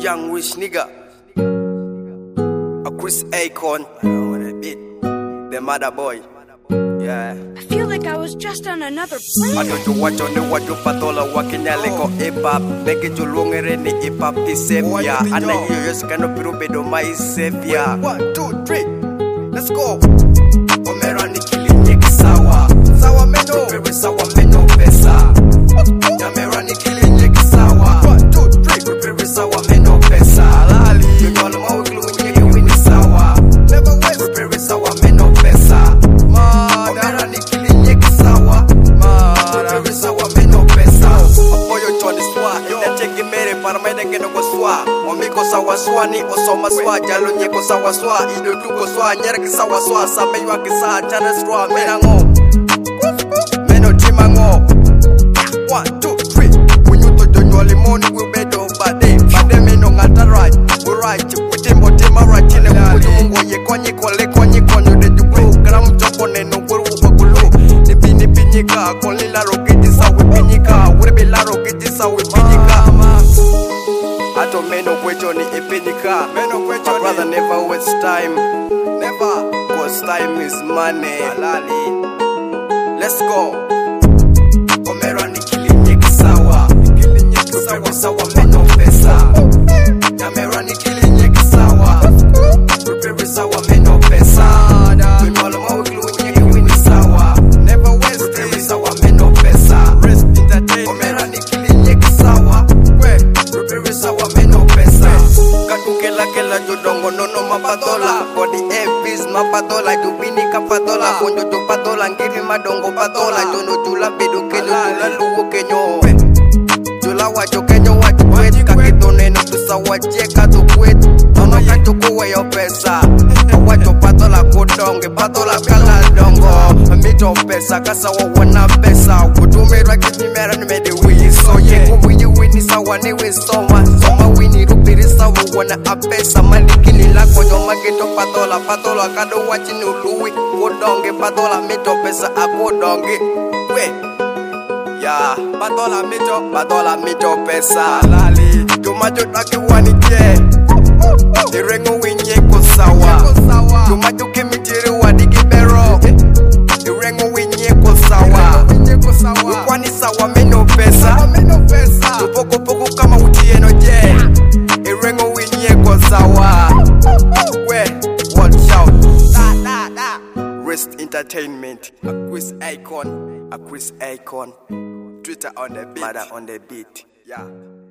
young rich nigga. A Chris Akon. I know what I beat. The mother boy. Yeah. I feel like I was just on another planet. Aduh wajo ne wajo patola wakinya leko hip-hop. Bege julungere ni hip-hop disepia. Ana yoyo skano pirubedo maisepia. 1, 2, 3. Let's go. Omera ni kilinye kisawa. Sawa meno. Prepare sawa meno pesa. Nyamera ni kilinye kisawa. 1, 2, 3. Prepare sawa meno pesa. Alali. Yonyolo mawiklu mwenye kiwini sawa. Never waste. Prepare sawa meno pesa. Omera ni kilinye kisawa. Prepare sawa meno pesa. Apoyo choni swa. Inateke mere para maida keno kwa swa. Omiko sawa swa ni osoma swa. Jalo nyeko sawa swa. Ido duko swa. Nyere kisawa swa. Same ywa kisa. Chane swa. Mena ngo. Meno tima ngo. 1, 2, 3. When you to the jolly money we bedo bade. Bade meno ngata right. We right. Kutimbo tima right. Chine kukuju mungo ye konyi kole konyi konyo de jublo. Gram chopo neno wuru wakulu. Nipi nyika. Konli la roketi sa we pinyika. Urebe la roketi sa we pinyika. Ato meno kwecho ni epinyika. Meno kwecho ni. My brother never waste time. Never. Cause time is money. Alali. Let's go. Omera ni kilinye kisawa. Kilinye kisawa sawa meno pesa. Nyamera ni kilinye kisawa. Prepare sawa meno pesa. Tunwalo mawiklu wenye kiwini sawa. Never waste. Prepare sawa meno pesa. Rest entertainment. Omera ni kilinye kisawa. Prepare sawa meno pesa. Kela jodongo nono mapatola. Kodi MPs mapatola. Jubini kapatola. Konjo jopatola. Ngiri madongo patola. Jono jula bedo kenyo. Jula lugo kenyo. Jula wajo kenyo wajo kwet. Kakito neno tusawa cheka tu kwet. Nono kacho kuwe yo pesa. Wajo patola kudonge. Patola kala dongo. Mito pesa. Kasa wawana pesa. Kutumira kijimera nimede wii soye. Kuwiji wini sawa niwe soma. Soma wini rupiri sawa wana apesa. Malikini lako nyoma geto patola. Patola kado wachini uluwi. Kudonge patola mito pesa akudonge. We ya patola mito pesa. Lali tumajo taki wanije. Irengo winye kusawa. Tumajo kimitiri wadigi bero. Irengo winye kusawa. Ukwani sawa meno pesa. Tupoko poko kama utieno je. Irengo winye kusawa. We watch out. Rest Entertainment. A Chris Akon. Twitter on the beat. Mother on the beat. Yeah.